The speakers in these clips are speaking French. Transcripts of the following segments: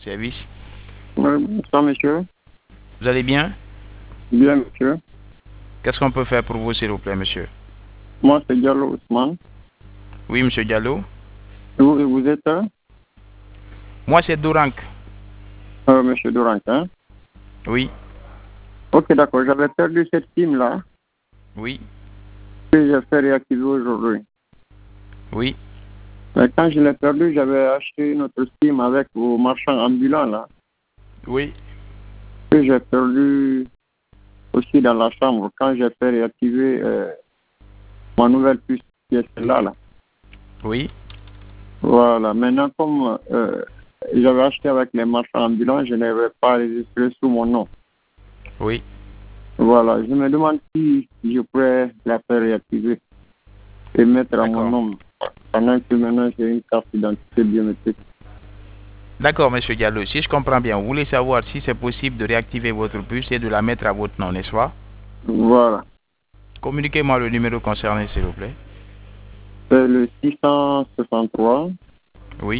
service. Oui, bonsoir, monsieur. Vous allez bien? Bien, monsieur. Qu'est-ce qu'on peut faire pour vous, s'il vous plaît, monsieur? Moi, c'est Diallo Ousmane. Oui, monsieur Diallo. Vous êtes Moi, c'est Dourank. monsieur Durant, hein? Oui, Ok, d'accord. J'avais perdu cette SIM-là oui, que j'ai fait réactiver aujourd'hui. oui. Mais quand je l'ai perdu, j'avais acheté une autre SIM avec vos marchands ambulants, là, Oui. que j'ai perdu aussi dans la chambre quand j'ai fait réactiver ma nouvelle puce qui est celle-là, là. Oui. Voilà. Maintenant, comme j'avais acheté avec les marchands ambulants, je n'avais pas enregistré sous mon nom. Oui. Voilà. Je me demande si je pourrais la faire réactiver et mettre à mon D'accord. nom. Pendant que maintenant j'ai une carte d'identité biométrique. D'accord, monsieur Diallo. Si je comprends bien, vous voulez savoir si c'est possible de réactiver votre puce et de la mettre à votre nom, n'est-ce pas? Voilà. Communiquez-moi le numéro concerné, s'il vous plaît. C'est le 663 Oui.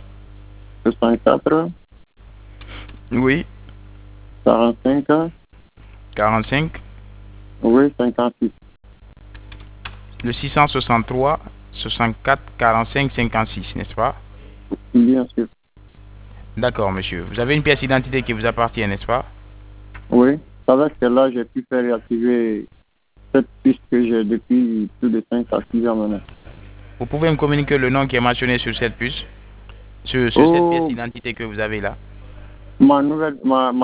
64 Oui. 45 45. oui 56. Le 663 64 45 56, n'est-ce pas? Bien sûr. D'accord, monsieur. Vous avez une pièce d'identité qui vous appartient, n'est-ce pas? Oui. Avec celle-là, j'ai pu faire réactiver cette piste que j'ai depuis plus de 5 à 6 ans maintenant. Vous pouvez me communiquer le nom qui est mentionné sur cette puce? Sur cette pièce Oh, d'identité que vous avez là? ma nouvelle,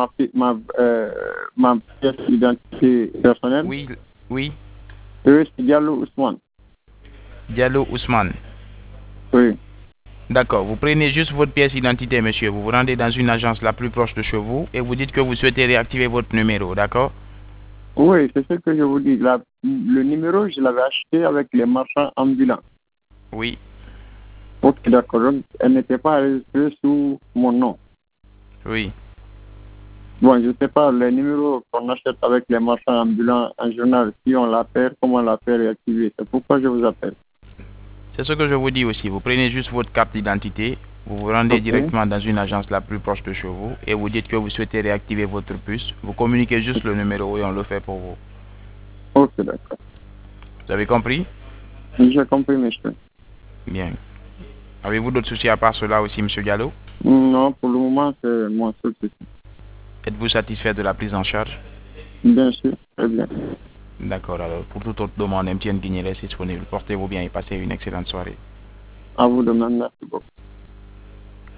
ma pièce d'identité personnelle, Oui. Oui. c'est Diallo Ousmane. Diallo Ousmane. Oui. D'accord. Vous prenez juste votre pièce d'identité, monsieur. Vous vous rendez dans une agence la plus proche de chez vous et vous dites que vous souhaitez réactiver votre numéro, d'accord? Oui, c'est ce que je vous dis. Le numéro, je l'avais acheté avec les marchands ambulants. Oui. Ok, d'accord. Donc, elle n'était pas enregistrée sous mon nom. Oui. Bon, je ne sais pas, les numéros qu'on achète avec les marchands ambulants en journal, si on l'appelle, comment la faire réactiver. C'est pourquoi je vous appelle. C'est ce que je vous dis aussi. Vous prenez juste votre carte d'identité, vous vous rendez Ok, directement dans une agence la plus proche de chez vous et vous dites que vous souhaitez réactiver votre puce. Vous communiquez juste le numéro et on le fait pour vous. ok, d'accord. Vous avez compris? J'ai compris, monsieur. Bien. Avez-vous d'autres soucis à part cela aussi, monsieur Diallo? Non, pour le moment, c'est mon seul souci. Êtes-vous satisfait de la prise en charge? Bien sûr, très bien. D'accord, alors pour toute autre demande, MTN Guinée reste disponible. Portez-vous bien et passez une excellente soirée. À vous de même, merci beaucoup.